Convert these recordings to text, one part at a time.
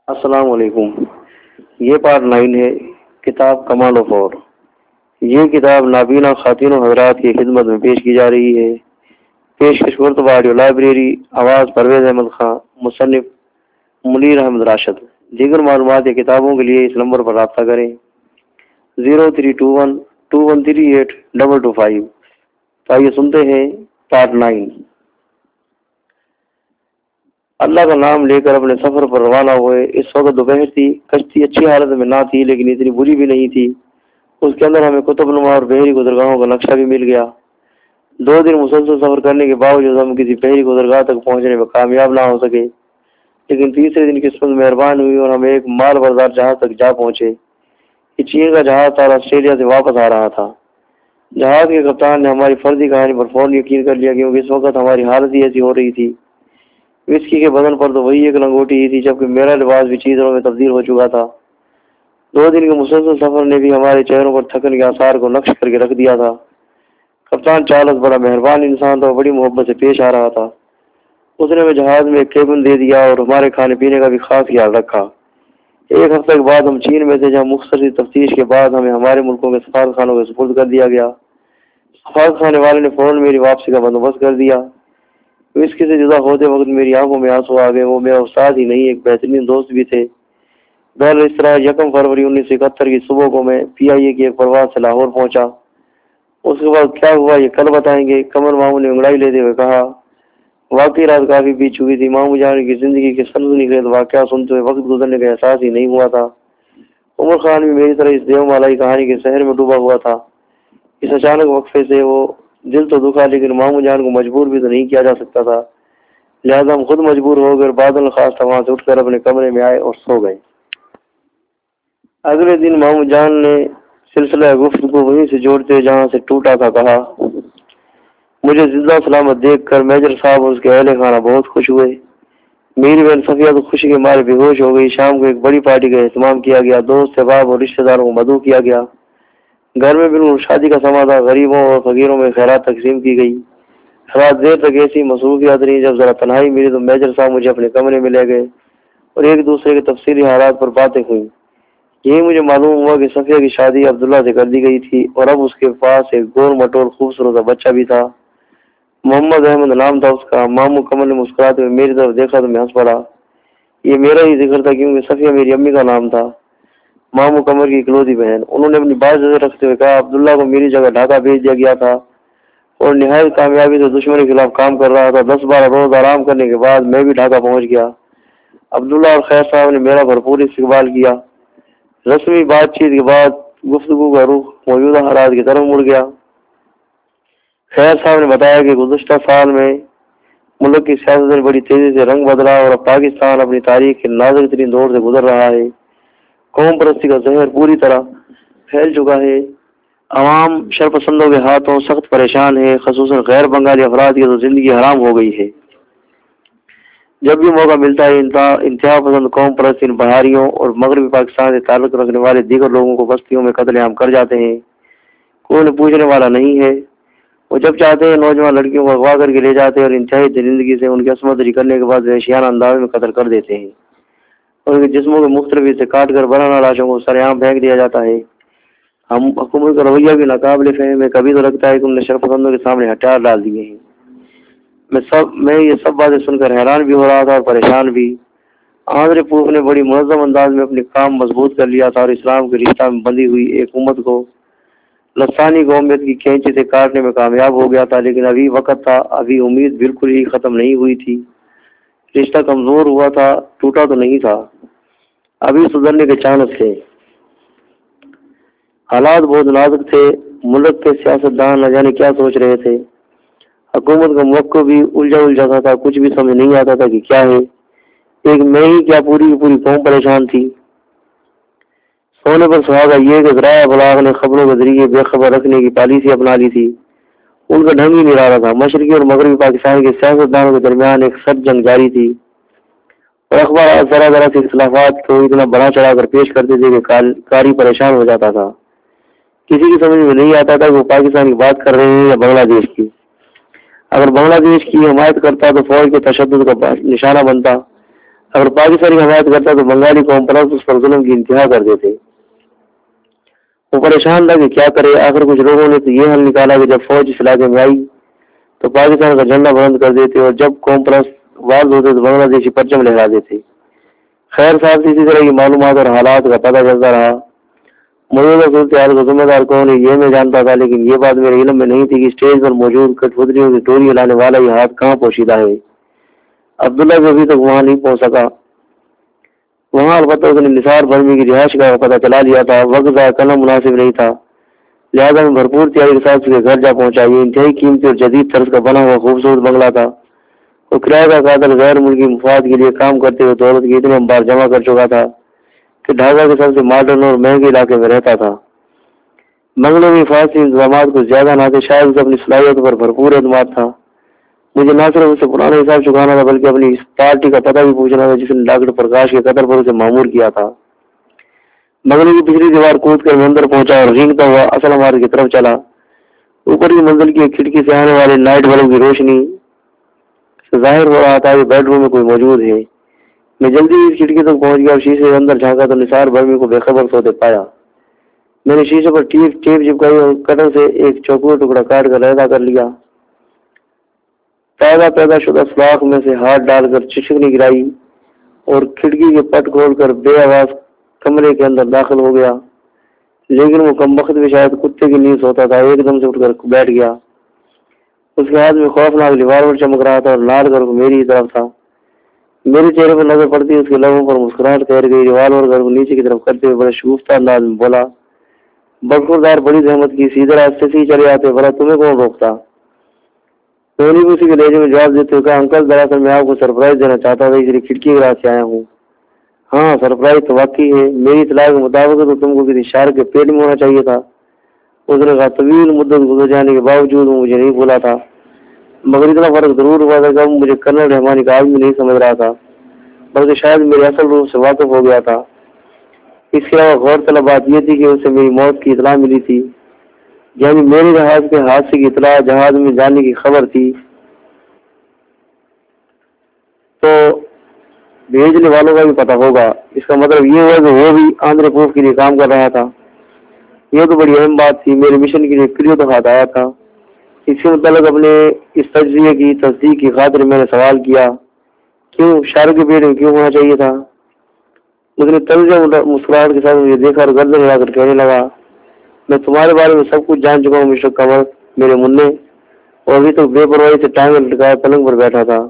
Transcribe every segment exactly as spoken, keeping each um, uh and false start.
السلام علیکم۔ یہ پارٹ نائن ہے کتاب کمال آف اور۔ یہ کتاب نابینا خواتین و حضرات کی خدمت میں پیش کی جا رہی ہے۔ پیش کشورتبہ آڈیو لائبریری، آواز پرویز احمد خان، مصنف منیر احمد راشد۔ دیگر معلومات یا کتابوں کے لیے اس نمبر پر رابطہ کریں zero three two one two one three eight double two five. تو آئیے سنتے ہیں پارٹ نائن۔ اللہ کا نام لے کر اپنے سفر پر روانہ ہوئے۔ اس وقت دوپہر تھی، کشتی اچھی حالت میں نہ تھی لیکن اتنی بری بھی نہیں تھی۔ اس کے اندر ہمیں قطب نما اور بحری گزرگاہوں کا نقشہ بھی مل گیا۔ دو دن مسلسل سفر کرنے کے باوجود ہم کسی بحری گزرگاہ تک پہنچنے میں کامیاب نہ ہو سکے، لیکن تیسرے دن قسمت مہربان ہوئی اور ہم ایک مال بردار جہاز تک جا پہنچے۔ یہ چین کا جہاز تھا اور آسٹریلیا سے واپس آ رہا تھا۔ جہاز کے کپتان نے ہماری فرضی کہانی پر فوراً یقین کر لیا کیونکہ اس وقت ہماری حالت ہی ایسی ہو رہی تھی۔ وسکی کے بدن پر تو وہی ایک لنگوٹی ہی تھی، جبکہ میرا لباس بھی چیزوں میں تبدیل ہو چکا تھا۔ دو دن کے مسلسل سفر نے بھی ہمارے چہروں پر تھکن کے آثار کو نقش کر کے رکھ دیا تھا۔ کپتان چالک بڑا مہربان انسان تھا اور بڑی محبت سے پیش آ رہا تھا۔ اس نے ہمیں جہاز میں ایک کیبن دے دیا اور ہمارے کھانے پینے کا بھی خاص خیال رکھا۔ ایک ہفتے کے بعد ہم چین میں تھے، جہاں مختصر تفتیش کے بعد ہمیں ہمارے ملکوں کے سفارت خانوں کے سپرد کر دیا گیا۔ سفارت خانے والے نے فوراً میری واپسی کا بندوبست کر دیا۔ وسکی سے جدا ہوتے وقت میری آنکھوں میں آنسو آ گئے۔ وہ میرا استاد ہی نہیں، ایک بہترین دوست بھی تھے۔ بہرحال اس طرح یکم فروری انیس سو اکہتر کی صبح کو میں پی آئی اے کی ایک پرواز سے لاہور پہنچا۔ اس کے بعد کیا ہوا یہ کل بتائیں گے، قمر ماموں نے انگڑائی لیتے ہوئے کہا۔ واقعی رات کافی بیت چکی تھی۔ ماموں جان کی زندگی کے سنسنی خیز واقعات سنتے ہوئے وقت گزرنے کا احساس ہی نہیں ہوا تھا۔ عمر خان بھی میری طرح اس دیو مالائی کہانی کے شہر میں ڈوبا ہوا تھا۔ اس اچانک وقفے سے وہ دل تو دکھا، لیکن ماموں جان کو مجبور بھی تو نہیں کیا جا سکتا تھا، لہذا ہم خود مجبور ہو کر بادل خواستہ وہاں سے اٹھ کر اپنے کمرے میں آئے اور سو گئے۔ اگلے دن ماموں جان نے سلسلہ گفتگو وہیں سے جوڑتے جہاں سے ٹوٹا تھا کہا۔ مجھے زندہ سلامت دیکھ کر میجر صاحب اور اس کے اہل خانہ بہت خوش ہوئے۔ میری بہن صفیہ تو خوشی کے مارے بے ہوش ہو گئی۔ شام کو ایک بڑی پارٹی کا اہتمام کیا گیا۔ دوست احباب اور رشتہ داروں کو مدعو کیا گیا۔ گھر میں بالکل شادی کا سما تھا۔ غریبوں اور فقیروں میں خیرات تقسیم کی گئی۔ رات دیر تک ایسی مصروفیات رہی۔ جب ذرا تنہائی ملی تو میجر صاحب مجھے اپنے کمرے میں لے گئے اور ایک دوسرے کے تفصیلی حالات پر باتیں ہوئیں۔ یہی مجھے معلوم ہوا کہ صفیہ کی شادی عبداللہ سے کر دی گئی تھی اور اب اس کے پاس ایک گول مٹول خوبصورت سا بچہ بھی تھا۔ محمد احمد نام تھا اس کا۔ ماموں کمر نے مسکراتے ہوئے میری طرف دیکھا تو میں ہنس پڑا۔ یہ میرا ہی ذکر تھا کیونکہ صفیہ میری امی کا نام تھا، ماموں کمر کی اکلوتی بہن۔ انہوں نے اپنی بات جیسے رکھتے ہوئے کہا، عبداللہ کو میری جگہ ڈھاکہ بھیج دیا گیا تھا اور نہایت کامیابی سے دشمن کے خلاف کام کر رہا تھا۔ دس بارہ روز آرام کرنے کے بعد میں بھی ڈھاکہ پہنچ گیا۔ عبداللہ اور خیر صاحب نے میرا بھرپور استقبال کیا۔ رسمی بات چیت کے بعد گفتگو کا رخ موجودہ حالات کی طرف مڑ گیا۔ خیر صاحب نے بتایا کہ گزشتہ سال میں ملک کی سیاست میں بڑی تیزی سے رنگ بدلا اور اب پاکستان اپنی تاریخ کے نازک ترین دور سے گزر رہا ہے۔ قوم پرستی کا زہر پوری طرح پھیل چکا ہے۔ عوام شرپسندوں کے ہاتھوں سخت پریشان ہے، خصوصاً غیر بنگالی افراد کی تو زندگی حرام ہو گئی ہے۔ جب بھی موقع ملتا ہے انتہا پسند قوم پرست ان بہاریوں اور مغربی پاکستان سے تعلق رکھنے والے دیگر لوگوں کو بستیوں میں قتل عام کر جاتے ہیں۔ کوئی انہیں پوچھنے والا نہیں ہے۔ وہ جب چاہتے ہیں نوجوان لڑکیوں کو اغوا کر کے لے جاتے ہیں اور انتہائی درندگی سے ان کی عصمت دری کرنے کے بعد وحشیانہ انداز میں قتل کر دیتے ہیں اور ان کے جسموں کے مختلف حصے کاٹ کر برہنہ لاشوں کو سرعام پھینک دیا جاتا ہے۔ ہم حکومت کا رویہ بھی ناقابل فہم ہے۔ کبھی تو لگتا ہے کہ انہوں نے شرپسندوں کے سامنے ہتھیار ڈال دیے ہیں۔ میں سب میں یہ سب باتیں سن کر حیران بھی ہو رہا تھا اور پریشان بھی۔ آندھرے پوپ نے بڑی منظم انداز میں اپنے کام مضبوط کر لیا تھا اور اسلام کے رشتہ میں بندھی ہوئی ایک امت کو لسانی قومیت کی کینچی سے کاٹنے میں کامیاب ہو گیا تھا، لیکن ابھی وقت تھا، ابھی امید بالکل ہی ختم نہیں ہوئی تھی۔ رشتہ کمزور ہوا تھا، ٹوٹا تو نہیں تھا، ابھی سدھرنے کے چانس تھے۔ حالات بہت نازک تھے۔ ملک کے سیاستدان نہ جانے کیا سوچ رہے تھے۔ حکومت کا موقع بھی الجھا الجھا سا تھا، کچھ بھی سمجھ نہیں آتا تھا کہ کیا ہے۔ ایک میں ہی کیا پوری کی پوری قوم پریشان تھی۔ سونے پر سہاگا یہ کہ ذرائع ابلاغ نے خبروں کے ذریعے بے خبر رکھنے کی پالیسی اپنا لی تھی۔ ان کا ڈھنگ ہی نرالا تھا۔ مشرقی اور مغربی پاکستان کے سیاستدانوں کے درمیان ایک سخت جنگ جاری تھی اور اخبارات ذرا ذرا سے اختلافات کو اتنا بڑا چڑھا کر پیش کرتے تھے کہ قاری پریشان ہو جاتا تھا۔ کسی کی سمجھ میں نہیں آتا تھا کہ وہ پاکستان کی بات کر رہے ہیں یا بنگلہ دیش کی۔ اگر بنگلہ دیش کی حمایت کرتا تو فوج کے تشدد کا نشانہ بنتا، اگر پاکستانی حمایت کرتا تو بنگالی قوم پرست اس پر ظلم کی انتہا کر دیتے۔ وہ پریشان تھا کہ کیا کرے۔ آخر کچھ لوگوں نے تو یہ حل نکالا کہ جب فوج اس علاقے میں آئی تو پاکستان کا جھنڈا بلند کر دیتے اور جب قوم پرست واز ہوتے تو بنگلہ دیشی پرچم لہرا دیتے۔ خیر صاحب سے اسی طرح کی معلومات اور حالات کا پتہ چلتا رہا۔ موجودہ صورتحال کا ذمہ دار کون ہے یہ میں جانتا تھا، لیکن یہ بات میرے علم میں نہیں تھی کہ اسٹیج پر موجود کٹ پتلیوں کی ٹوری لانے والا یہ ہاتھ کہاں پوشیدہ ہے۔ عبداللہ بھی ابھی تک وہاں نہیں پہنچ سکا۔ وہاں البتہ اس نے نثار برمی کی رہائش کا پتہ چلا لیا تھا۔ وقت ضائع کرنا مناسب نہیں تھا، لہٰذا میں بھرپور تیاری کے ساتھ اس کے گھر جا پہنچا۔ یہ انتہائی قیمتی اور جدید طرز کا بنا ہوا خوبصورت بنگلہ تھا۔ وہ کرایہ کا قاتل غیر ملکی مفاد کے لیے کام کرتے ہوئے دولت کی اتنے امبار جمع کر چکا تھا کہ ڈھاکہ کے سب سے ماڈرن اور مہنگے علاقے میں رہتا تھا۔ بنگلے میں حفاظتی انتظامات کچھ زیادہ نہ تھے، شاید اسے اپنی صلاحیت پر بھرپور اعتماد تھا۔ مجھے نہ صرف اسے پرانا حساب چکانا تھا بلکہ اپنی اس پارٹی کا پتہ بھی پوچھنا تھا جس نے ڈاکٹر پرکاش کے قتل پر اسے مامور کیا تھا۔ بنگلے کی پچھلی دیوار کود کر میں اندر پہنچا اور رینگتا ہوا اصل عمارت کی طرف چلا۔ اوپر کی منزل کی ایک کھڑکی سے آنے والے نائٹ بلب کی روشنی سے ظاہر ہو رہا تھا کہ بیڈ روم میں کوئی موجود ہے۔ میں جلدی اس کھڑکی تک پہنچ گیا اور شیشے سے اندر جھانکا تو نثار برمی کو بے خبر سوتے پایا۔ میں نے شیشے پر ٹیپ ٹیپ چپکائی اور کٹر سے ایک چوکور ٹکڑا کاٹ کر علیحدہ کر لیا۔ تازہ پیدا شدہ سوراخ میں سے ہاتھ ڈال کر چشکنی گرائی اور کھڑکی کے پٹ کھول کر بے آواز کمرے کے اندر داخل ہو گیا، لیکن وہ کم وقت بھی شاید کتے کی نیند سوتا تھا۔ ایک دم سے اٹھ کر بیٹھ گیا۔ اس کے ہاتھ میں خوفناک ریوالور چمک رہا تھا اور لال کر میری طرف تھا۔ میرے چہرے پر نظر پڑتی اس کے لبوں پر مسکراہٹ تیر گئی۔ ریوالور کر نیچے کی طرف کرتے ہوئے بڑے شگفتہ انداز میں بولا، برخوردار بڑی زحمت کی، سیدھے راستے سے ہی چلے آتے، بھلا تمہیں کون روکتا؟ میں نے بھی اسی کے لہجے میں جواب دیتے ہوئے کہا، انکل دراصل میں آپ کو سرپرائز دینا چاہتا تھا، اس لیے کھڑکی کے راستے آیا ہوں۔ ہاں سرپرائز تو واقعی ہے، میری اطلاع کے مطابق تو تم کو کسی شارک کے پیٹ میں ہونا چاہیے تھا۔ اس نے کہا، طویل مدت گزر جانے کے باوجود وہ مجھے نہیں بھولا تھا، مگر اتنا فرق ضرور ہوا تھا کہ اب مجھے کرنل رحمانی کا آدمی نہیں سمجھ رہا تھا، بلکہ شاید میرے اصل روپ سے واقف ہو گیا تھا۔ اس کے علاوہ غور طلب بات یہ تھی کہ اسے میری موت کی اطلاع ملی تھی، یعنی میرے جہاز کے حادثے کی اطلاع، جہاز میں جانے کی خبر تھی، تو بھیجنے والوں کا بھی پتہ ہوگا۔ اس کا مطلب یہ ہوا کہ وہ بھی آندھرے پروف کے لیے کام کر رہا تھا۔ یہ تو بڑی اہم بات تھی، میرے مشن کے لیے کلیو تو ہاتھ آیا تھا۔ اس کے متعلق اپنے اس تجزیے کی تصدیق کی خاطر میں نے سوال کیا، کیوں شارک کے پیٹ میں کیوں ہونا چاہیے تھا؟ اس نے تلخ مسکراہٹ کے ساتھ مجھے دیکھا اور گردن ہلا کر کہنے لگا، میں تمہارے بارے میں سب کچھ جان چکا ہوں مسٹر قمر، میرے منع، اور ابھی تک بے پرواہی سے ٹانگیں لٹکائے پلنگ پر بیٹھا تھا۔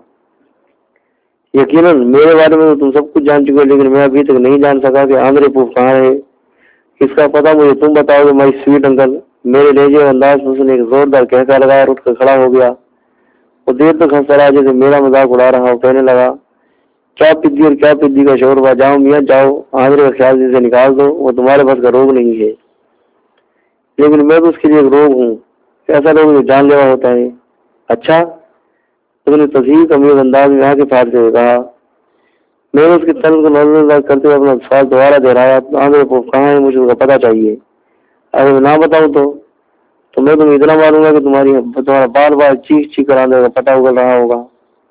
یقیناً میرے بارے میں تو تم سب کچھ جان چکے، لیکن میں ابھی تک نہیں جان سکا کہ آندھرے پروف کہاں ہے۔ اس کا پتہ مجھے تم بتاؤ گے مائی سویٹ انکل۔ میرے لہجے اور انداز پر اس نے ایک زوردار کہکا لگایا اور اٹھ کر کھڑا ہو گیا۔ وہ دیر تک ہنستا رہا جیسے میرا مذاق اڑا رہا ہو۔ کہنے لگا، کیا پدی اور کیا پدی کا شوربہ، جاؤ میاں جاؤ، آندھرے کا خیال سے نکال دو، وہ تمہارے پاس کا روگ نہیں ہے، لیکن میں تو اس کے لیے ایک روگ ہوں، ایسا روگ جو جان لیوا ہوتا ہے۔ اچھا، اس نے تصحیح امیز انداز میں آنکھیں پھاڑتے ہوئے کہا۔ میں نے اس کے تن کو نظر انداز کرتے ہوئے اپنا سوال دوبارہ دہرایا، آندھرے پروف کہاں ہے، مجھے اس کا پتہ چاہیے۔ اگر میں نہ بتاؤں تو تو میں تمہیں اتنا ماروں گا کہ تمہاری تمہارا بار بار چیخ چیخ کر آندھرے کا پتہ اگل رہا ہوگا۔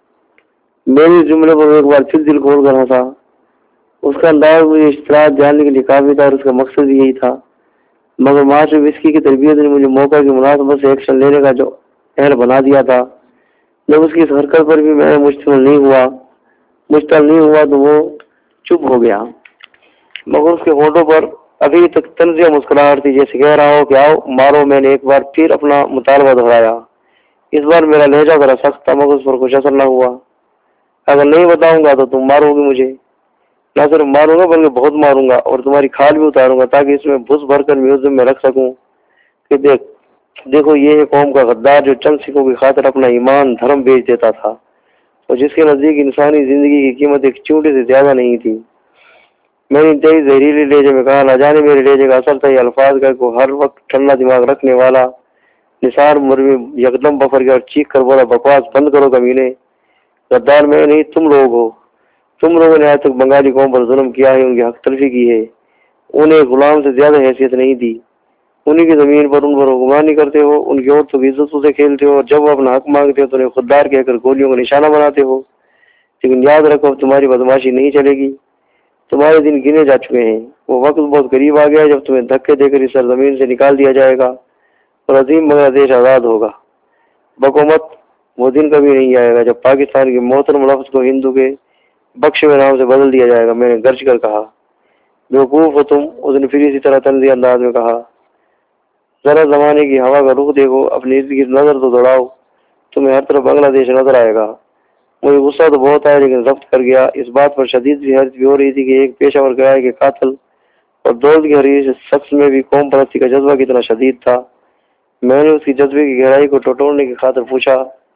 میری جملے پر ایک بار پھر دل کھول کر ہنسا۔ اس کا انداز مجھے اشتراط جاننے کے لیے کافی تھا اور اس کا مقصد یہی تھا، مگر معاشرے وسکی کی تربیت نے مجھے موقع کی مناسبت سے ایکشن لینے کا جو اہل بنا دیا تھا۔ جب اس کی اس حرکت پر بھی میں مشتمل نہیں ہوا مشتمل نہیں ہوا تو وہ چپ ہو گیا، مگر اس کے ہونٹوں پر ابھی تک طنزیہ مسکراہٹ تھی، جیسے کہہ رہا ہو کہ آؤ مارو۔ میں نے ایک بار پھر اپنا مطالبہ دہرایا۔ اس بار میرا لہجہ ذرا سخت تھا، مگر اس پر کچھ اثر نہ ہوا۔ اگر نہیں بتاؤں گا تو تم مارو گے مجھے، نہ صرف ماروں گا بلکہ بہت ماروں گا، اور تمہاری کھال بھی اتاروں گا تاکہ اس میں بھس بھر کر میوزیم میں رکھ سکوں کہ دیکھ دیکھو یہ ہے قوم کا غدار جو چند سکوں کی خاطر اپنا ایمان دھرم بیچ دیتا تھا، اور جس کے نزدیک انسانی زندگی کی قیمت ایک چونٹی سے زیادہ نہیں تھی۔ میں نے انتہائی زہریلی لہجے میں کہا، نہ جانے میرے لہجے کا اثر تھا یہ الفاظ کا کو ہر وقت ٹھنڈا دماغ رکھنے والا نثار مرمی یکدم بفر گیا اور چیخ کر بولا، بکواس بند کرو کمینے، غدار میں نہیں تم لوگ ہو۔ تم لوگوں نے آج تک بنگالی قوم پر ظلم کیا ہے، ان کی حق تلفی کی ہے، انہیں غلام سے زیادہ حیثیت نہیں دی، انہیں کی زمین پر ان پر حکمرانی کرتے ہو، ان کی عورتوں کی عزتوں سے کھیلتے ہو، اور جب وہ اپنا حق مانگتے ہو تو انہیں خوددار کہہ کر گولیوں کا نشانہ بناتے ہو۔ لیکن یاد رکھو تمہاری بدماشی نہیں چلے گی، تمہارے دن گنے جا چکے ہیں۔ وہ وقت بہت قریب آ گیا جب تمہیں دھکے دے کر اس سرزمین سے نکال دیا جائے گا اور عظیم بنگلہ دیش آزاد ہوگا۔ بقومت وہ دن کبھی نہیں آئے گا جب پاکستان کے محترم لفظ کو ہندو کے بخش میں نام سے بدل دیا جائے گا۔ میں نے گرج کر کہا۔ بیوقوف ہو تم، اس نے پھر اسی طرح طنزی انداز میں کہا۔ ذرا زمانے کی ہوا کا رخ دیکھو، اپنی ارد گرد نظر تو دوڑاؤ، تمہیں ہر طرف بنگلہ دیش نظر آئے گا۔ مجھے غصہ تو بہت آیا لیکن ضبط کر گیا۔ اس بات پر شدید سی حیرت بھی ہو رہی تھی کہ ایک پیشہ ور کرائے کے قاتل اور دولت کے حریص شخص میں بھی قوم پرستی کا جذبہ کتنا شدید تھا۔ میں نے اس کی جذبے کی گہرائی کو ٹٹولنے کی خاطر پوچھا،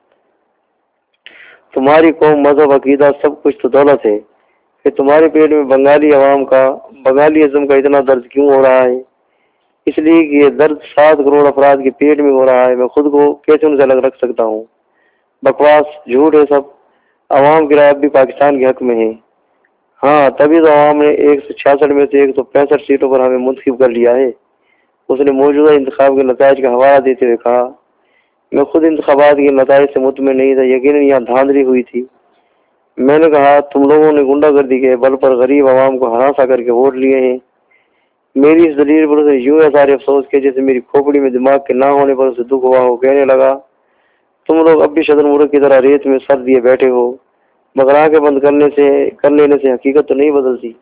تمہاری قوم، مذہب، عقیدہ سب کچھ تو دولت ہے، کہ تمہارے پیٹ میں بنگالی عوام کا، بنگالی ازم کا اتنا درد کیوں ہو رہا ہے؟ اس لیے کہ یہ درد سات کروڑ افراد کے پیٹ میں ہو رہا ہے۔ میں خود کو کیسے ان سے الگ رکھ سکتا ہوں؟ بکواس، جھوٹ ہے سب۔ عوام کی رائے اب بھی پاکستان کے حق میں ہے۔ ہاں، تبھی تو عوام نے ایک سو چھیاسٹھ میں سے ایک سو پینسٹھ سیٹوں پر ہمیں منتخب کر لیا ہے۔ اس نے موجودہ انتخاب کے نتائج کا حوالہ دیتے ہوئے کہا۔ میں خود انتخابات کے نتائج سے مطمئن نہیں تھا، یقیناً یہاں دھاندلی ہوئی تھی۔ میں نے کہا، تم لوگوں نے غنڈہ گردی کے بل پر غریب عوام کو ہراساں کر کے ووٹ لیے ہیں۔ میری اس دلیل پر اسے یوں اظہار افسوس کیا جیسے میری کھوپڑی میں دماغ کے نہ ہونے پر اسے دکھ ہوا ہو۔ کہنے لگا، تم لوگ اب بھی شتر مرغ کی طرح ریت میں سر دیے بیٹھے ہو، مگر آنکھیں بند کرنے سے کر لینے سے حقیقت تو نہیں بدلتی۔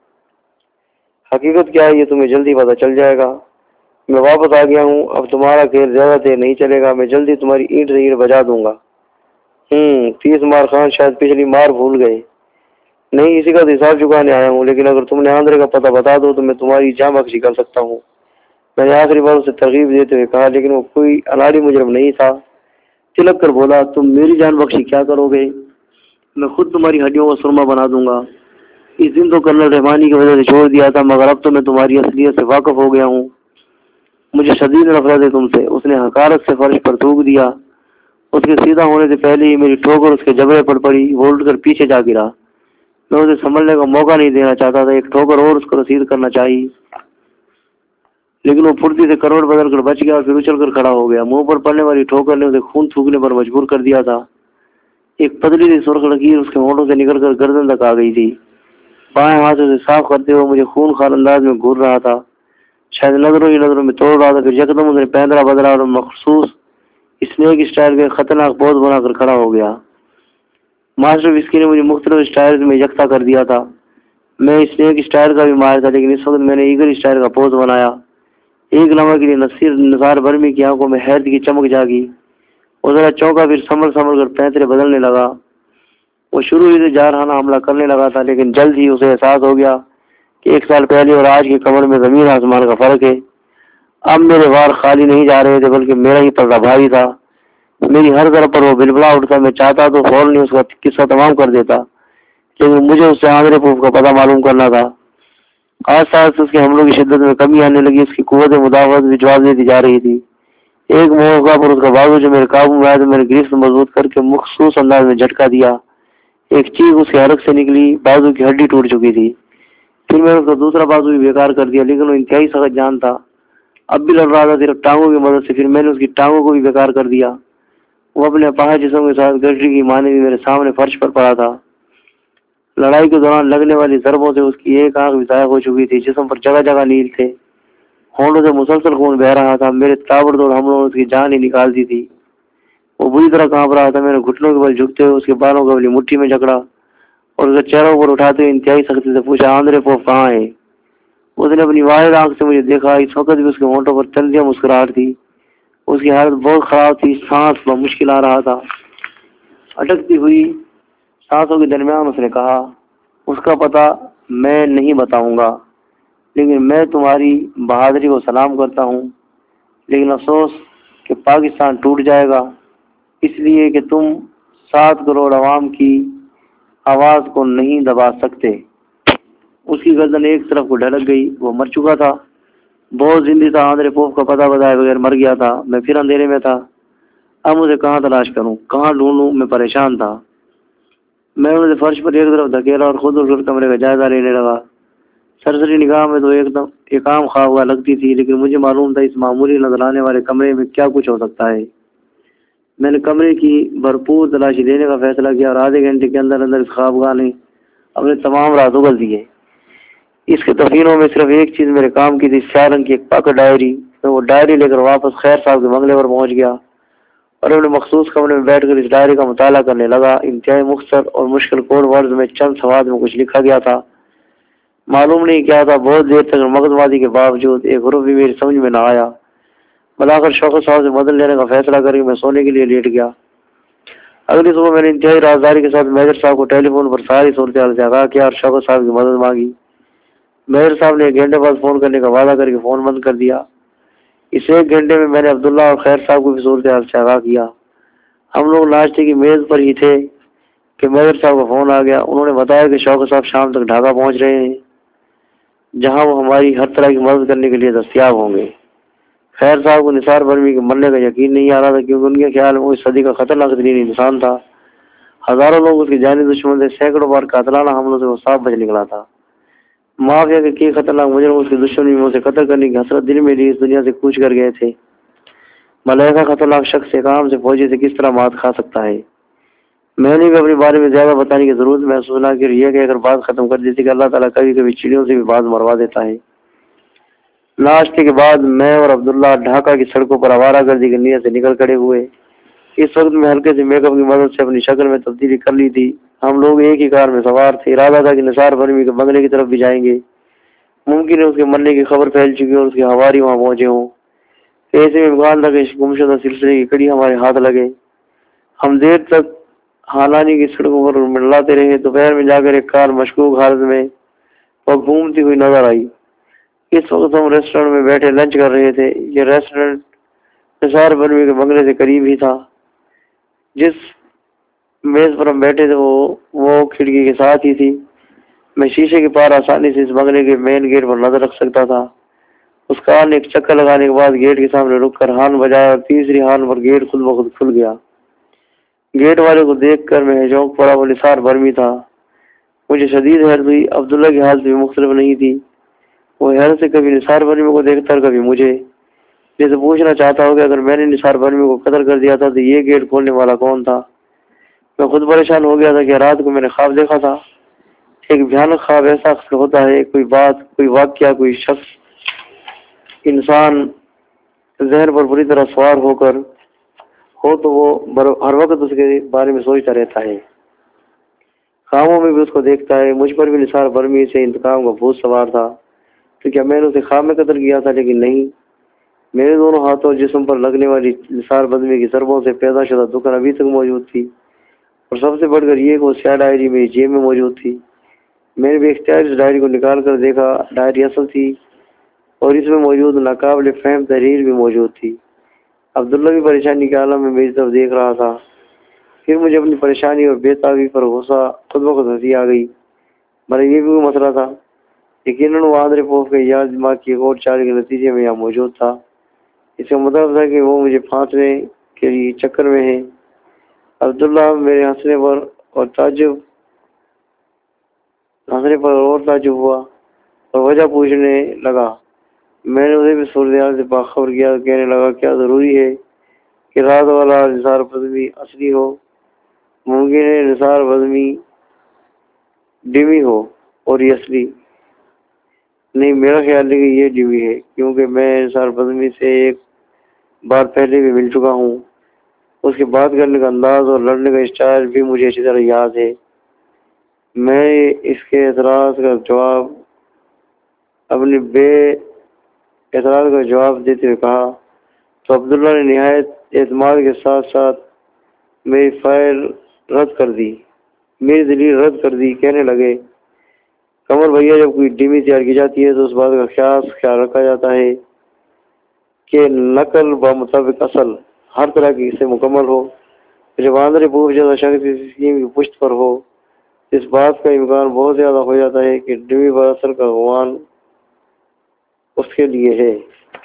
حقیقت کیا ہے یہ تمہیں جلدی پتہ چل جائے گا۔ میں واپس آ گیا ہوں، اب تمہارا کھیل زیادہ دیر نہیں چلے گا، میں جلدی تمہاری اینٹ سے اینٹ بجا دوں گا۔ ہوں تیس مار خان شاید پچھلی مار بھول گئے۔ نہیں، اسی کا تو حساب چکانے آیا ہوں، لیکن اگر تم نے آندھرے کا پتہ بتا دو تو میں تمہاری جاں بخشی کر سکتا ہوں۔ میں نے آخری بار اسے ترغیب دیتے ہوئے کہا، لیکن وہ کوئی اناڑی مجرم نہیں تھا۔ تلک کر بولا، تم میری جان بخشی کیا کرو گے؟ میں خود تمہاری ہڈیوں کو سرما بنا دوں گا۔ اس دن تو کرنل رحمانی کی وجہ سے چھوڑ دیا تھا، مگر اب تو میں تمہاری اصلیت سے واقف ہو گیا ہوں۔ مجھے شدید نفرت ہے تم سے۔ اس نے حقارت سے فرش پر تھوک دیا۔ اس کے سیدھا ہونے سے پہلے ہی میری ٹھوکر اس کے جبڑے پر پڑی۔ وہ اٹھ کر پیچھے جا گرا۔ میں اسے سنبھلنے کا موقع نہیں دینا چاہتا تھا، ایک ٹھوکر اور اس کو رسید کرنا چاہیے، لیکن وہ پھرتی سے کروٹ بدل کر بچ گیا اور پھر اچھل کر کھڑا ہو گیا۔ منہ پر پڑنے والی ٹھوکر نے اسے خون تھوکنے پر مجبور کر دیا تھا۔ ایک پتلی سی سرخ لکیر اس کے ہونٹوں سے نکل کر گردن تک آ گئی تھی۔ بائیں ہاتھ سے صاف کرتے ہوئے مجھے خون خار انداز میں گھور رہا تھا، شاید نظروں ہی نظروں میں توڑ رہا تھا۔ پھر یکدم اس نے پہندرا بدلا اور مخصوص اسنیک اسٹائل کے خطرناک پوز بنا کر کھڑا ہو گیا۔ ماسٹر وسکی نے مجھے مختلف اسٹائل میں یکساں کر دیا تھا۔ میں اسنیک اسٹائل کا بھی ماہر تھا، لیکن اس وقت میں نے ایگل اسٹائل کا پوز بنایا۔ ایک لمحے کے لیے نصیر نثار برمی کی آنکھوں میں حیرت کی چمک جاگی۔ وہ ذرا چونکا، پھر سنبھل سنبھل کر پینترے بدلنے لگا۔ وہ شروع ہی سے جارحانہ حملہ کرنے لگا تھا، لیکن جلد ہی اسے احساس ہو گیا کہ ایک سال پہلے اور آج کی کمر میں زمین آسمان کا فرق ہے۔ اب میرے وار خالی نہیں جا رہے تھے، بلکہ میرا ہی پردہ بھاری تھا۔ میری ہر طرف پر وہ بلبلا اٹھتا۔ میں چاہتا تو فوراً اس کا قصہ تمام کر دیتا، لیکن مجھے اس سے آندھرے پھوپ کا پتہ معلوم کرنا تھا۔ آہستہ آہستہ اس کے حملوں کی شدت میں کمی آنے لگی، اس کی قوت مدافعت بھی جواب دیتی جا رہی تھی۔ ایک موقع پر اس کا بازو جو میرے قابو میں آیا تو میں نے گرفت مضبوط کر کے مخصوص انداز میں جھٹکا دیا۔ ایک چیخ اس کے حلق سے نکلی، بازو کی ہڈی ٹوٹ چکی تھی۔ پھر میں نے اس کا دوسرا بازو بھی بیکار کر دیا، لیکن وہ انتہائی سخت جان تھا، اب بھی لڑ رہا تھا، صرف ٹانگوں کی مدد سے۔ پھر میں نے اس کی ٹانگوں کو بھی بیکار کر دیا۔ وہ اپنے اپاہج جسم کے ساتھ گٹری کی مانے بھی میرے سامنے فرش پر پڑا تھا۔ لڑائی کے دوران لگنے والی ضربوں سے اس کی ایک آنکھ بھی ضائع ہو چکی تھی، جسم پر جگہ جگہ نیل تھے، ہونٹوں سے مسلسل خون بہ رہا تھا۔ میرے تابڑ توڑ حملوں نے اس کی جان ہی نکال دی تھی۔ وہ بری طرح کانپ رہا تھا۔ میں نے گھٹنوں کے بل جھکتے ہوئے اس کے بالوں کو اپنی مٹھی میں جکڑا اور اسے چہروں پر اٹھاتے ہوئے انتہائی سختی سے پوچھا، آندھرے پوپ کہاں ہے؟ اس نے اپنی واحد آنکھ سے مجھے دیکھا۔ اس وقت بھی اس کے ہونٹوں پر طنزیہ مسکراہٹ تھی۔ اس کی حالت بہت خراب تھی، سانس بمشکل آ رہا تھا۔ اٹکتی ہوئی سانسوں کے درمیان اس نے کہا، اس کا پتہ میں نہیں بتاؤں گا، لیکن میں تمہاری بہادری کو سلام کرتا ہوں، لیکن افسوس کہ پاکستان ٹوٹ جائے گا، اس لیے کہ تم سات کروڑ عوام کی آواز کو نہیں دبا سکتے۔ اس کی گردن ایک طرف کو ڈھلک گئی۔ وہ مر چکا تھا، بہت زندہ تھا، آندھرے پوپ کا پتہ بتائے بغیر مر گیا تھا۔ میں پھر اندھیرے میں تھا، اب مجھے کہاں تلاش کروں، کہاں ڈھونڈوں؟ میں پریشان تھا۔ میں نے فرش پر ایک طرف دھکیلا اور خود اٹھ کر کمرے کا جائزہ لینے لگا۔ سرسری نگاہ میں تو ایک دم ایک عام خواہ لگتی تھی، لیکن مجھے معلوم تھا اس معمولی نظر آنے والے کمرے میں کیا کچھ ہو سکتا ہے۔ میں نے کمرے کی بھرپور تلاشی دینے کا فیصلہ کیا اور آدھے گھنٹے کے اندر اندر اس خوابگاہ نے اپنے تمام راز اگل دیے۔ اس کے دفینوں میں صرف ایک چیز میرے کام کی تھی، سیاہ رنگ کی ایک پاکٹ ڈائری۔ میں وہ ڈائری لے کر واپس خیر صاحب کے بنگلے پر پہنچ گیا اور اپنے مخصوص کمرے میں بیٹھ کر اس ڈائری کا مطالعہ کرنے لگا۔ انتہائی مختصر اور مشکل کوڈ ورڈز میں چند صفحات میں کچھ لکھا گیا تھا، معلوم نہیں کیا تھا۔ بہت دیر تک مغز مازی کے باوجود ایک حرف بھی میری سمجھ میں نہ آیا۔ بلاخر شوکت صاحب سے مدد لینے کا فیصلہ کر کے میں سونے کے لیے لیٹ گیا۔ اگلی صبح میں نے انتہائی رازداری کے ساتھ میجر صاحب کو ٹیلی فون پر ساری صورتحال سے آگاہ کیا اور شوکت صاحب کی مدد مانگی۔ میجر صاحب نے ایک گھنٹے بعد فون کرنے کا وعدہ کر کے فون بند کر دیا۔ اس ایک گھنٹے میں میں نے عبداللہ اور خیر صاحب کو بھی صورتحال سے آگاہ کیا۔ ہم لوگ ناشتے کی میز پر ہی تھے کہ میجر صاحب کا فون آ گیا۔ انہوں نے بتایا کہ شوکت صاحب شام تک ڈھاکہ پہنچ رہے ہیں، جہاں وہ ہماری ہر طرح کی مدد کرنے کے لیے دستیاب ہوں گے۔ خیر صاحب کو نثار برمی کے مرنے کا یقین نہیں آ رہا تھا، کیونکہ ان کے خیال میں وہ اس صدی کا خطرناک ترین انسان تھا۔ ہزاروں لوگ اس کے جانی دشمن تھے، سینکڑوں بار قاتلانہ حملوں سے وہ صاف بچ نکلا تھا۔ مافیا کے کئی خطرناک مجرم اس کی دشمنی میں اسے قتل کرنے کی حسرت دل میں لی اس دنیا سے کوچ کر گئے تھے۔ ملائکہ خطرناک شخص ایک عام سے فوجی سے کس طرح مات کھا سکتا ہے؟ میں نے بھی اپنے بارے میں زیادہ بتانے کی ضرورت محسوس نہ کی، یہ کہہ کر بات ختم کر دی تھی کہ اللہ تعالیٰ کبھی کبھی چڑیوں سے بھی بات مروا دیتا ہے۔ ناشتے کے بعد میں اور عبداللہ ڈھاکہ کی سڑکوں پر آوارہ گردی کی نیت سے نکل کھڑے ہوئے۔ اس وقت میں ہلکے سے میک اپ کی مدد سے اپنی شکل میں تبدیلی کر لی تھی۔ ہم لوگ ایک ہی کار میں سوار تھے، ارادہ تھا کہ نثار برمی کے بنگلے کی طرف بھی جائیں گے۔ ممکن ہے اس کے مرنے کی خبر پھیل چکی اور اس کے حواری وہاں پہنچے ہوں۔ ایسے میں امکان تھا کہ اس گمشدہ سلسلے کی کڑی ہمارے ہاتھ لگے۔ ہم دیر تک حالانی کی سڑکوں پر منڈلاتے رہے۔ دوپہر میں جا کر ایک کار مشکوک حالت میں اور گھومتی ہوئی نظر آئی۔ اس وقت ہم ریسٹورنٹ میں بیٹھے لنچ کر رہے تھے۔ یہ ریسٹورنٹ نثار برمی کے بنگلے سے قریب ہی تھا۔ جس میز پر ہم بیٹھے تھے وہ وہ کھڑکی کے ساتھ ہی تھی۔ میں شیشے کے پار آسانی سے اس بنگلے کے مین گیٹ پر نظر رکھ سکتا تھا۔ اس کار نے ایک چکر لگانے کے بعد گیٹ کے سامنے رک کر ہارن بجایا اور تیسری ہارن پر گیٹ خود بخود کھل گیا۔ گیٹ والے کو دیکھ کر میں چونک پڑا، وہ نثار برمی تھا۔ مجھے شدید حیرت ہوئی۔ عبداللہ کی حالت بھی مختلف نہیں تھی۔ وہ حیرت سے کبھی نثار برمی کو دیکھتا اور کبھی مجھے، جیسے پوچھنا چاہتا ہو کہ اگر میں نے نثار برمی کو قتل کر دیا تھا تو یہ گیٹ کھولنے والا کون تھا؟ میں خود پریشان ہو گیا تھا کہ رات کو میں نے خواب دیکھا تھا۔ ایک بھیانک خواب ایسا اکثر ہوتا ہے، کوئی بات، کوئی واقعہ، کوئی شخص، انسان ذہن پر بری طرح سوار ہو کر ہو تو وہ ہر وقت اس کے بارے میں سوچتا رہتا ہے، خوابوں میں بھی اس کو دیکھتا ہے۔ مجھ پر بھی نثار برمی سے انتقام کا بھوت سوار تھا، تو کیا میں نے اسے خواب میں قتل کیا تھا؟ لیکن نہیں، میرے دونوں ہاتھوں اور جسم پر لگنے والی نثار برمی کی ضربوں سے پیدا شدہ دکان ابھی تک موجود تھی، اور سب سے بڑھ کر یہ کہ وہ سیاہ ڈائری میری جیب میں موجود تھی۔ میں نے بھی اختیار اس ڈائری کو نکال کر دیکھا۔ ڈائری اصل تھی اور اس میں موجود ناقابل فہم تحریر بھی موجود تھی۔ عبداللہ بھی پریشانی کے عالم میں میری طرف دیکھ رہا تھا۔ پھر مجھے اپنی پریشانی اور بے تابی پر غصہ خود بخود ہنسی آ گئی۔ میرا یہ بھی کوئی مسئلہ تھا؟ یقیناً وہ آندھرے پوف کے یاد دماغ کی ایک اور چال کے نتیجے میں یہاں موجود تھا۔ اس کا مطلب تھا کہ وہ مجھے پھانسنے کے لیے چکر میں ہے۔ عبداللہ میرے ہنسنے پر اور تعجب ہنسنے پر اور تعجب ہوا اور وجہ پوچھنے لگا۔ میں نے اسے بھی صورتحال سے باخبر کیا، کہنے لگا کیا ضروری ہے کہ رات والا نثار برمی اصلی ہو؟ ممکن ہے نثار برمی ڈمی ہو اور یہ اصلی؟ نہیں، میرا خیال ہے کہ یہ ڈمی ہے، کیونکہ میں نثار برمی سے ایک بار پہلے بھی مل چکا ہوں۔ اس کے بات کرنے کا انداز اور لڑنے کا اسٹائل بھی مجھے اچھی طرح یاد ہے۔ میں اس کے اعتراض کا جواب اپنے بے اعتراض کا جواب دیتے ہوئے کہا تو عبداللہ نے نہایت اعتماد کے ساتھ ساتھ میری فائل رد کر دی میری دلیل رد کر دی کہنے لگے، قمر بھیا، جب کوئی ڈمی تیار کی جاتی ہے تو اس بات کا خاص خیال رکھا جاتا ہے کہ نقل بمطابق اصل ہر طرح کی سے مکمل ہو۔ جب آندھرے پوف جیسا شخص اس اسکیم کی پشت پر ہو، اس بات کا امکان بہت زیادہ ہو جاتا ہے کہ ڈمی پر اثر کا گمان اس کے لیے ہے۔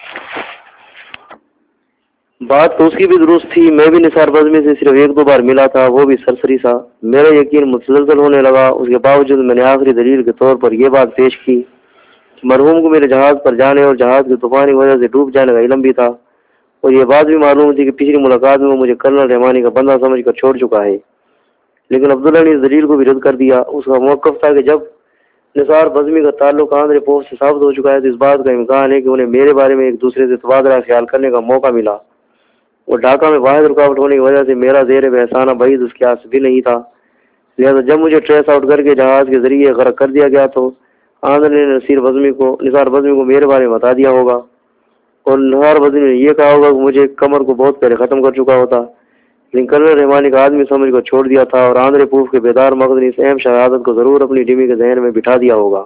بات تو اس کی بھی درست تھی۔ میں بھی نثار برمی سے صرف ایک دو بار ملا تھا، وہ بھی سرسری سا۔ میرا یقین متزلزل ہونے لگا۔ اس کے باوجود میں نے آخری دلیل کے طور پر یہ بات پیش کی کہ مرحوم کو میرے جہاز پر جانے اور جہاز کی طوفانی وجہ سے ڈوب جانے کا علم بھی تھا۔ اور یہ بات بھی معلوم تھی کہ پچھلی ملاقات میں وہ مجھے کرنل رحمانی کا بندہ سمجھ کر چھوڑ چکا ہے، لیکن عبداللہ نے اس دلیل کو بھی رد کر دیا۔ اس کا موقف تھا کہ جب نثار بزمی کا تعلق آندھرے پوسٹ سے ثابت ہو چکا ہے تو اس بات کا امکان ہے کہ انہیں میرے بارے میں ایک دوسرے سے تبادلہ خیال کرنے کا موقع ملا، اور ڈھاکہ میں واحد رکاوٹ ہونے کی وجہ سے میرا زیر بحثانہ بعید اس کے آس بھی نہیں تھا۔ لہٰذا جب مجھے ٹریس آؤٹ کر کے جہاز کے ذریعے غرق کر دیا گیا تو آندھر نے نصیر بزمی کو نثار بزمی کو میرے بارے میں بتا دیا ہوگا، اور نثار بزمی نے یہ کہا ہوگا کہ مجھے کمر کو بہت پہلے ختم کر چکا ہوتا، لیکن کرنل رحمانی کا آدمی سمجھ کو چھوڑ دیا تھا، اور آندھرے پوف کے بیدار مغز نے اس اہم شہادت کو ضرور اپنی ڈمی کے ذہن میں بٹھا دیا ہوگا۔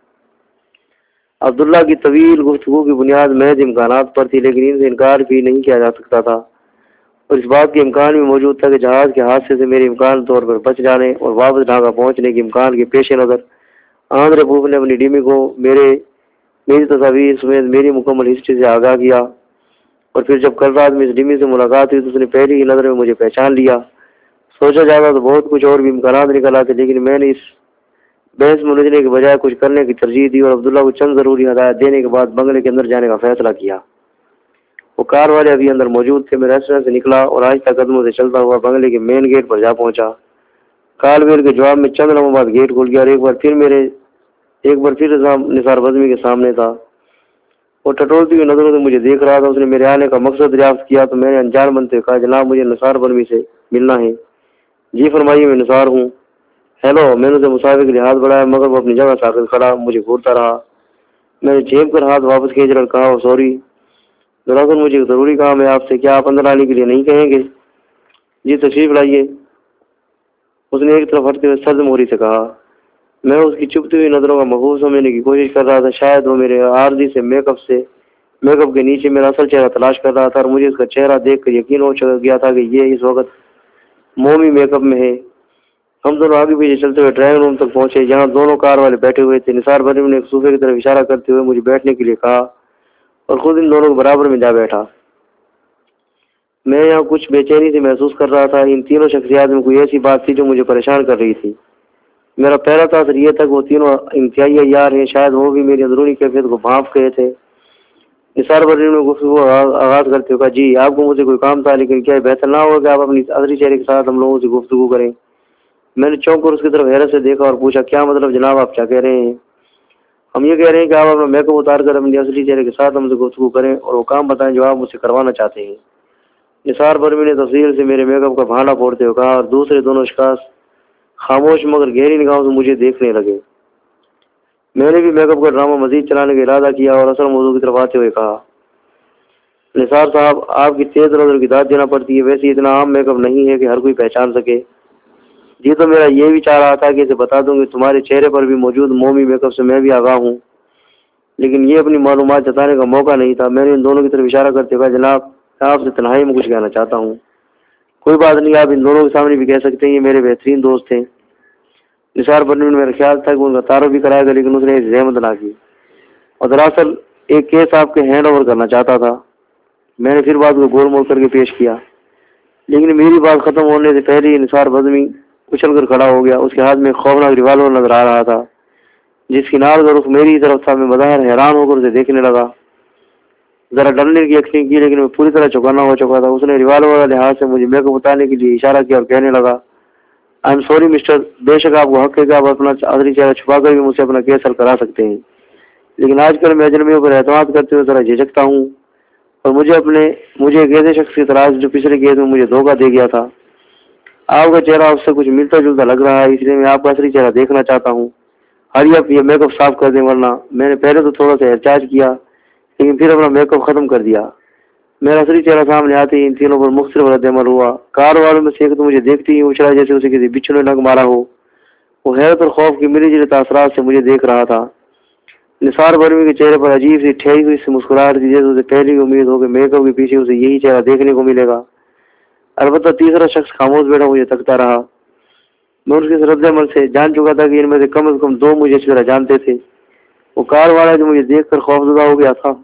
عبداللہ کی طویل گفتگو کی بنیاد محض امکانات پر تھی، لیکن ان سے انکار بھی نہیں کیا جا سکتا تھا، اور اس بات کے امکان بھی موجود تھا کہ جہاز کے حادثے سے میرے امکان طور پر بچ جانے اور واپس ڈھاکہ پہنچنے کے امکان کے پیش نظر آندھرے پوف نے اپنی ڈمی کو میرے میری تصاویر سمیت میری مکمل ہسٹری سے آگاہ کیا، اور پھر جب کل رات میں اس ڈمی سے ملاقات ہوئی تو اس نے پہلی ہی نظر میں مجھے پہچان لیا۔ سوچا جاتا تو بہت کچھ اور بھی امکانات نکل آتے، لیکن میں نے اس بحث میں الجھنے کے بجائے کچھ کرنے کی ترجیح دی اور عبداللہ کو چند ضروری ہدایات دینے کے بعد بنگلے کے اندر جانے کا فیصلہ کیا۔ وہ کار والے ابھی اندر موجود تھے۔ میں ریسٹورنٹ سے نکلا اور آہستہ قدموں سے چلتا ہوا بنگلے کے مین گیٹ پر جا پہنچا۔ کال بیل کے جواب میں چند لمحوں بعد گیٹ کھل گیا اور ایک بار پھر میرے ایک بار پھر نثار بزمی کے سامنے تھا، وہ ٹٹولتی ہوئی نظروں سے مجھے دیکھ رہا تھا۔ اس نے میرے آنے کا مقصد دریافت کیا تو میں نے انجان بنتے ہوئے کہا، جناب مجھے نثار بزمی سے ملنا ہے۔ جی فرمائیے، میں نثار ہوں۔ ہیلو۔ میں نے اسے مسافر کے لیے ہاتھ بڑھایا مگر وہ اپنی جگہ ساکت کھڑا مجھے گھورتا رہا۔ میں نے جھیپ کر ہاتھ واپس کھینچ کر کہا، سوری، دراصل مجھے ایک ضروری کام ہے آپ سے، کیا آپ اندر آنے کے لیے نہیں کہیں گے؟ جی تشریف لائیے، اس نے ایک طرف ہٹتے ہوئے سرد موہری سے کہا۔ میں اس کی چپتی ہوئی نظروں کا مفہوم سمجھنے کی کوشش کر رہا تھا۔ شاید وہ میرے عارضی سے میک اپ سے میک اپ کے نیچے میرا اصل چہرہ تلاش کر رہا تھا، اور مجھے اس کا چہرہ دیکھ کر یقین ہو گیا تھا کہ یہ اس وقت مومی میک اپ میں ہے۔ ہم دونوں آگے پیچھے چلتے ہوئے ڈرائنگ روم تک پہنچے، جہاں دونوں کار والے بیٹھے ہوئے تھے۔ نثار بزمی نے ایک صوفے کی طرف اشارہ کرتے ہوئے مجھے بیٹھنے کے لیے کہا اور خود ان دونوں کے برابر میں جا بیٹھا۔ میں یہاں کچھ بے چینی سے محسوس کر رہا تھا۔ ان تینوں شخصیات میں کوئی ایسی بات تھی جو مجھے پریشان کر رہی تھی۔ میرا پہلا تاثر یہ تھا کہ وہ تینوں انتہائی عیار ہیں، شاید وہ بھی میری اندرونی کیفیت کو بھانپ گئے تھے۔ نثار بزمی نے گفتگو آغاز کرتے ہوئے کہا، جی آپ کو مجھ سے کوئی کام تھا، لیکن کیا بہتر نہ ہوگا کہ آپ اپنی اصلی چہرے کے ساتھ ہم لوگوں سے گفتگو کریں؟ میں نے چونک کر اس کی طرف حیرت سے دیکھا اور پوچھا، کیا مطلب جناب، آپ کیا کہہ رہے ہیں؟ ہم یہ کہہ رہے ہیں کہ آپ اپنا میک اپ اتار کر اپنی اصلی چہرے کے ساتھ ہم سے گفتگو کریں اور وہ کام بتائیں جو آپ مجھ سے کروانا چاہتے ہیں۔ نثار بزمی نے تفصیل سے میرے میک اپ کا بہانہ پھوڑتے ہوئے کہا، اور دوسرے دونوں اشخاص خاموش مگر گہری نگاہوں سے مجھے دیکھنے لگے۔ میں نے بھی میک اپ کا ڈرامہ مزید چلانے کا ارادہ کیا اور اصل موضوع کی طرف آتے ہوئے کہا، نثار صاحب آپ کی تیز نظر کی داد دینا پڑتی ہے، ویسے اتنا عام میک اپ نہیں ہے کہ ہر کوئی پہچان سکے۔ جی تو میرا یہ بھی چاہ رہا تھا کہ اسے بتا دوں کہ تمہارے چہرے پر بھی موجود مومی میک اپ سے میں بھی آگاہ ہوں، لیکن یہ اپنی معلومات جتانے کا موقع نہیں تھا۔ میں نے ان دونوں کی طرف اشارہ کرتے ہوئے، جناب میں آپ سے تنہائی میں کچھ کہنا چاہتا ہوں۔ کوئی بات نہیں، آپ ان دونوں کے سامنے بھی کہہ سکتے ہیں، یہ میرے بہترین دوست ہیں۔ نثار بزمی نے میرا خیال تھا کہ ان کا تعارف بھی کرایا گا، لیکن اس نے زحمت نہ کی، اور دراصل ایک کیس آپ کے ہینڈ اوور کرنا چاہتا تھا۔ میں نے پھر بات کو گول مول کر کے پیش کیا، لیکن میری بات ختم ہونے سے پہلے ہی نثار بزمی اچھل کر کھڑا ہو گیا۔ اس کے ہاتھ میں خوفناک ریوالور نظر آ رہا تھا، جس کی نال کا رخ میری طرف تھا۔ میں بظاہر حیران ہو کر اسے دیکھنے لگا، ذرا ڈرنے کی ایکٹنگ کی، لیکن میں پوری طرح چوکنا ہو چکا تھا۔ اس نے ریوالور والے ہاتھ سے مجھے میک اپ اتارنے کے لیے اشارہ کیا اور کہنے لگا، آئی ایم سوری مسٹر، بے شک آپ کو حق ہے کہ آپ اپنا اصلی چہرہ چھپا کر بھی مجھ سے اپنا کیس حل کرا سکتے ہیں، لیکن آج کل میں اجنبیوں پر اعتماد کرتے ہوئے ذرا جھجکتا ہوں، اور مجھے اپنے مجھے ایک ایسے شخص کی تلاش جو پچھلے کیس میں مجھے دھوکہ دے گیا تھا۔ آپ کا چہرہ اس سے کچھ ملتا جلتا لگ رہا ہے، اس لیے میں آپ کا اصلی چہرہ دیکھنا چاہتا ہوں۔ ہری آپ یہ میک اپ صاف کر دیں، ورنہ میں نے پہلے تو تھوڑا سا احتجاج کیا، لیکن پھر اپنا میک اپ ختم کر دیا۔ میرا اصلی چہرہ سامنے آتے ہی ان تینوں پر مختلف رد عمل ہوا۔ کار والوں میں سے ایک تو مجھے دیکھتے ہی اچھلا جیسے اسے کسی بچھو نے ڈنک مارا ہو۔ وہ حیرت اور خوف کی ملی جلی تاثرات سے مجھے دیکھ رہا تھا۔ نثار بزمی کے چہرے پر عجیب سی ٹھہری ہوئی سی مسکراہٹ تھی، جیسے اسے پہلی امید ہو کہ میک اپ کے پیچھے اسے یہی چہرہ دیکھنے کو ملے گا۔ البتہ تیسرا شخص خاموش بیٹھا مجھے تکتا رہا۔ میں اس کے رد عمل سے جان چکا تھا کہ ان میں سے کم از کم دو مجھے اچھی طرح جانتے تھے۔ وہ کار والا جو مجھے دیکھ کر خوفزدہ ہو گیا تھا،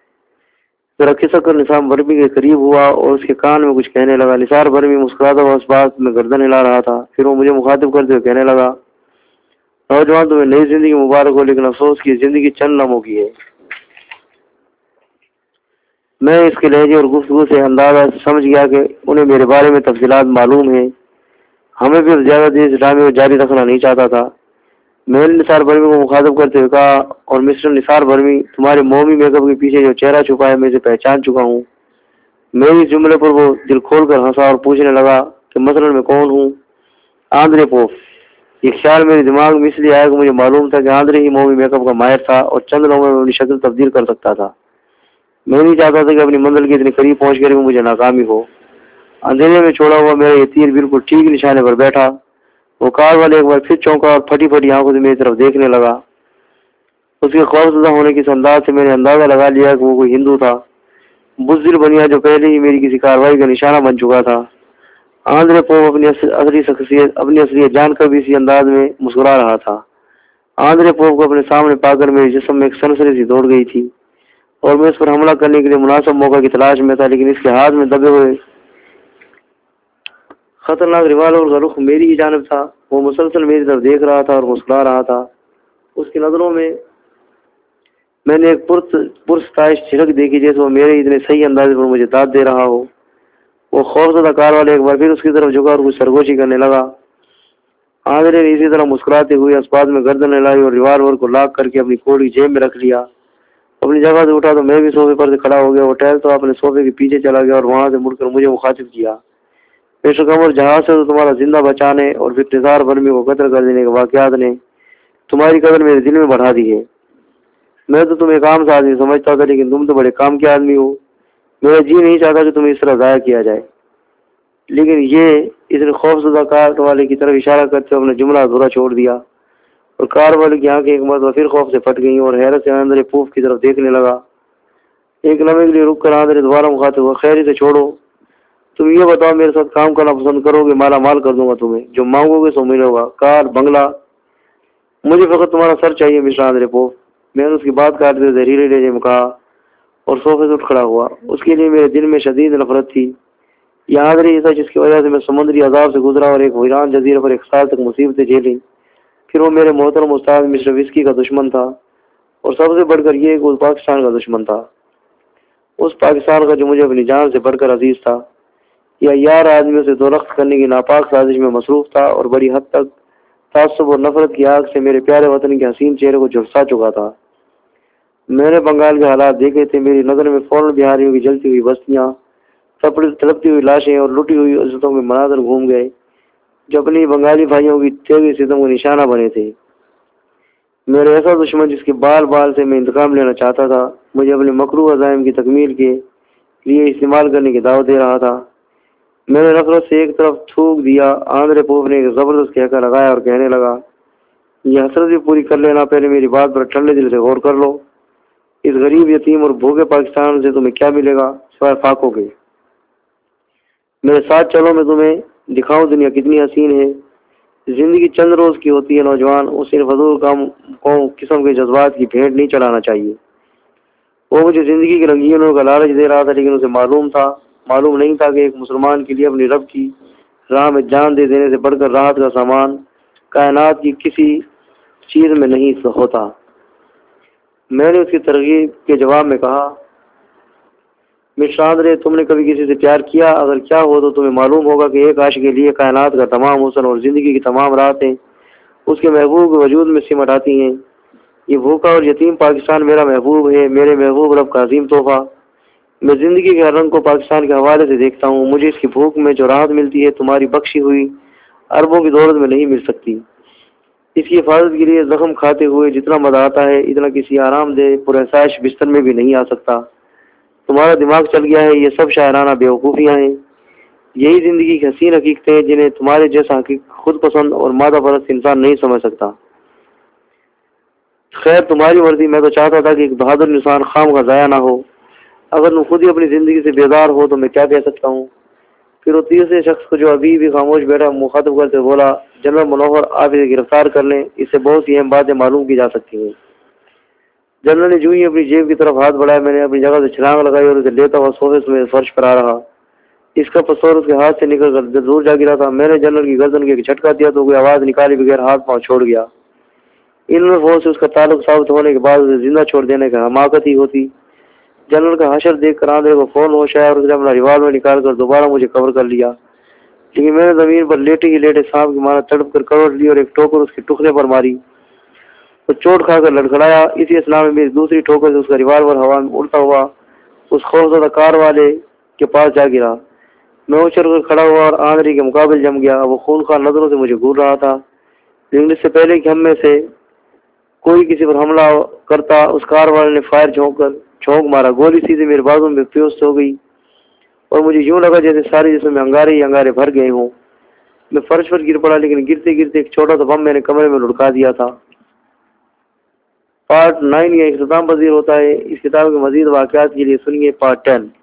ذرا کھسک کر نثار بزمی کے قریب ہوا اور اس کے کان میں کچھ کہنے لگا۔ نثار بزمی مسکراتا ہوا اس بات میں گردن ہلا رہا تھا۔ پھر وہ مجھے مخاطب کرتے ہوئے کہنے لگا، نوجوان تمہیں نئی زندگی مبارک ہو، لیکن افسوس کی زندگی چند لمحوں کی ہے۔ میں اس کے لہجے اور گفتگو سے اندازہ سمجھ گیا کہ انہیں میرے بارے میں تفصیلات معلوم ہیں۔ ہمیں بھی زیادہ دیر ڈرامے کو جاری رکھنا نہیں چاہتا تھا۔ میں نے نثار برمی کو مخاطب کرتے ہوئے کہا، اور مسٹر نثار برمی، تمہارے مومی میک اپ کے پیچھے جو چہرہ چھپا ہے میں اسے پہچان چکا ہوں۔ میری جملے پر وہ دل کھول کر ہنسا اور پوچھنے لگا کہ مثلاً میں کون ہوں؟ آندرے پوف۔ یہ خیال میرے دماغ میں اس لیے آیا کہ مجھے معلوم تھا کہ آندرے ہی مومی میک اپ کا ماہر تھا اور چند لوگوں میں اپنی شکل تبدیل کر سکتا تھا۔ میں نہیں چاہتا تھا کہ اپنی منزل کے اتنے قریب پہنچ کر بھی مجھے ناکامی ہو۔ اندھیرے میں چھوڑا ہوا میرا یہ تیر بالکل ٹھیک نشانے پر بیٹھا۔ وہ کار والے ایک بار پھر چونکا اور پھٹی پھٹی آنکھوں سے میری طرف دیکھنے لگا۔ اس کے خوفزدہ ہونے کی انداز سے میں نے اندازہ لگا لیا کہ وہ کوئی ہندو تھا، بزدل بنیا جو پہلے ہی میری کسی کارروائی کا نشانہ بن چکا تھا۔ آندرے پوپ اپنی اصلی شخصیت اپنی اصلیت جان کر بھی اسی انداز میں مسکرا رہا تھا۔ آندرے پوپ کو اپنے سامنے پا کر میرے جسم میں ایک سنسنی سی دوڑ گئی تھی اور میں اس پر حملہ کرنے کے لیے مناسب موقع کی تلاش میں تھا، لیکن اس کے ہاتھ میں دبے ہوئے خطرناک ریوالور کا رخ میری ہی جانب تھا۔ وہ مسلسل میری طرف دیکھ رہا تھا اور مسکرا رہا تھا۔ اس کی نظروں میں میں نے ایک پرستائش جھلک دیکھی، جیسے وہ میرے اتنے صحیح اندازے پر مجھے داد دے رہا ہو۔ وہ خوفزدہ کار والے ایک بار پھر اس کی طرف جھکا اور کچھ سرگوشی کرنے لگا۔ آندرے نے اسی طرح مسکراتے ہوئے اسپاس میں گردن ہلائی اور ریوالور کو لاک کر کے اپنی کوڑی جیب میں رکھ لیا۔ اپنی جگہ سے اٹھا تو میں بھی صوفے پر سے کھڑا ہو گیا۔ وہ ٹہل تو اپنے صوفے کے پیچھے چلا گیا اور وہاں سے مڑ کر مجھے مخاطب کیا، مسٹر قمر، جہاز سے تو تمہارا زندہ بچانے اور پھر نثار برمی کو قتل کر دینے کے واقعات نے تمہاری قدر میرے دل میں بڑھا دی ہے۔ میں تو تمہیں ایک عام سا آدمی سمجھتا تھا، لیکن تم تو بڑے کام کے آدمی ہو۔ میرا جی نہیں چاہتا کہ تمہیں اس طرح ضائع کیا جائے، لیکن یہ اس نے خوفزدہ کار والے کی طرف اشارہ کرتے ہوئے اپنا جملہ ادھورا چھوڑ دیا اور کار والے کی آنکھیں ایک مرتبہ پھر خوف سے پھٹ گئیں اور حیرت سے آندرے پوف کی طرف دیکھنے لگا۔ ایک لمحے کے لیے رک کر آندرے دوبارہ مخاطب ہوا، خیر اسے چھوڑو، تم یہ بتاؤ میرے ساتھ کام کرنا پسند کرو گے؟ مالا مال کر دوں گا تمہیں، جو مانگو گے سو ملے گا، کار، بنگلہ۔ مجھے فقط تمہارا سر چاہیے مسٹر آندرے پوف۔ میں نے اس کی بات کاٹتے ہوئے زہریلے لہجے میں کہا اور صوفے سے اٹھ کھڑا ہوا۔ اس کے لیے میرے دل میں شدید نفرت تھی۔ یہ آندرے ہی تھا جس کی وجہ سے میں سمندری عذاب سے گزرا اور ایک ویران جزیرے پر ایک سال تک مصیبتیں جھیلیں۔ پھر وہ میرے محترم استاد مسٹر وسکی کا دشمن تھا، اور سب سے بڑھ کر یہ کہ وہ پاکستان کا دشمن تھا، اس پاکستان کا جو مجھے اپنی جان سے بڑھ کر عزیز تھا۔ یہ عیار آدمیوں سے دو رخت کرنے کی ناپاک سازش میں مصروف تھا اور بڑی حد تک تعصب اور نفرت کی آگ سے میرے پیارے وطن کے حسین چہرے کو جھلسا چکا تھا۔ میں نے بنگال کے حالات دیکھے تھے۔ میری نظر میں فوراً بہاریوں کی جلتی ہوئی بستیاں، تڑپتی ہوئی لاشیں اور لٹی ہوئی عزتوں کے مناظر گھوم گئے جو اپنی بنگالی بھائیوں کی تیزی ستم کو نشانہ بنے تھے۔ میرے ایسا دشمن جس کے بال بال سے میں انتقام لینا چاہتا تھا، مجھے اپنے مکروہ عزائم کی تکمیل کے لیے استعمال کرنے کی دعوت دے رہا تھا۔ میں نے نفرت سے ایک طرف تھوک دیا۔ آندرے پوف نے ایک زبردست کہکا لگایا اور کہنے لگا، یہ حسرت بھی پوری کر لینا، پہلے میری بات پر ٹھنڈے دل سے غور کر لو۔ اس غریب، یتیم اور بھوکے پاکستان سے تمہیں کیا ملے گا سوائے فاقوں کے؟ میرے ساتھ چلو، میں تمہیں دکھاؤں دنیا کتنی حسین ہے۔ زندگی چند روز کی ہوتی ہے نوجوان، اسے فضول کام قسم کے جذبات کی بھیٹ نہیں چڑھانا چاہیے۔ وہ مجھے زندگی کے رنگینوں کا لالچ دے رہا تھا، لیکن اسے معلوم تھا معلوم نہیں تھا کہ ایک مسلمان کے لیے اپنی رب کی راہ میں جان دے دینے سے بڑھ کر راحت کا سامان کائنات کی کسی چیز میں نہیں ہوتا۔ میں نے اس کی ترغیب کے جواب میں کہا، مسٹر آندرے، تم نے کبھی کسی سے پیار کیا؟ اگر کیا ہو تو تمہیں معلوم ہوگا کہ ایک عاشق کے لیے کائنات کا تمام حسن اور زندگی کی تمام راتیں اس کے محبوب کے وجود میں سمٹ آتی ہیں۔ یہ بھوکا اور یتیم پاکستان میرا محبوب ہے، میرے محبوب رب کا عظیم تحفہ۔ میں زندگی کے ہر رنگ کو پاکستان کے حوالے سے دیکھتا ہوں۔ مجھے اس کی بھوک میں جو راحت ملتی ہے تمہاری بخشی ہوئی اربوں کی دولت میں نہیں مل سکتی۔ اس کی حفاظت کے لیے زخم کھاتے ہوئے جتنا مزہ آتا ہے، اتنا کسی آرام دہ پراسائش بستر میں بھی نہیں آ سکتا۔ تمہارا دماغ چل گیا ہے، یہ سب شاعرانہ بیوقوفیاں ہیں۔ یہی زندگی کی حسین حقیقتیں ہیں جنہیں تمہارے جیسا خود پسند اور مادہ پرست انسان نہیں سمجھ سکتا۔ خیر تمہاری مرضی، میں تو چاہتا تھا کہ ایک بہادر انسان خام کا ضائع نہ ہو۔ اگر تم خود ہی اپنی زندگی سے بیدار ہو تو میں کیا کہہ سکتا ہوں؟ پھر وہ تیسرے شخص کو جو ابھی بھی خاموش بیٹھا مخاطب کرتے بولا، جنرل منوہر، آپ اسے گرفتار کر لیں، اس سے بہت سی اہم باتیں معلوم کی جا سکتی ہیں۔ جنرل نے جو ہی اپنی جیب کی طرف ہاتھ بڑھایا، میں نے اپنی جگہ سے چھلانگ لگائی اور اسے لیتا ہوا صوفے سمیت فرش پر آ رہا۔ اس کا پسور اس کے ہاتھ سے نکل کر دور جا گرا تھا۔ میں نے جنرل کی گردن کے جھٹکا دیا تو کوئی آواز نکالے بغیر ہاتھ پاؤں چھوڑ گیا۔ علم فوج سے اس کا تعلق ثابت ہونے کے بعد اسے زندہ چھوڑ دینے کا حماقت ہی ہوتی۔ جنرل کا حشر دیکھ کر آندرے کو فون ہوش آیا اور اس نے اپنا ریوالور نکال کر دوبارہ مجھے کور کر لیا، لیکن میں نے زمین پر لیٹے ہی لیٹے سانپ کی مانا تڑپ کر کروٹ لی اور ایک ٹھوکر اس کے ٹکڑے پر ماری۔ وہ چوٹ کھا کر لڑکھڑایا۔ اسی اسنا میں میری دوسری ٹھوکر سے اس کا ریوالور ہوا میں اڑتا ہوا اس خوفزدہ کار والے کے پاس جا گرا۔ میں اچھل کر کھڑا ہوا اور آندری کے مقابل جم گیا۔ وہ خونخوار نظروں سے مجھے گھور رہا تھا، لیکن اس سے پہلے کہ ہم میں سے کوئی کسی پر حملہ کرتا اس کار والے نے فائر جھونک کر جھونک مارا۔ گولی سیدھے میرے بازو میں پیوست ہو گئی اور مجھے یوں لگا جیسے سارے جسم میں انگارے ہی انگارے بھر گئے ہوں۔ میں فرش پر گر پڑا، لیکن گرتے گرتے ایک چھوٹا سا بم میں نے کمرے میں لڑکا دیا تھا۔ پارٹ نائن یہ اختتام پذیر ہوتا ہے۔ اس کتاب کے مزید واقعات کے لیے سنیے پارٹ ٹین۔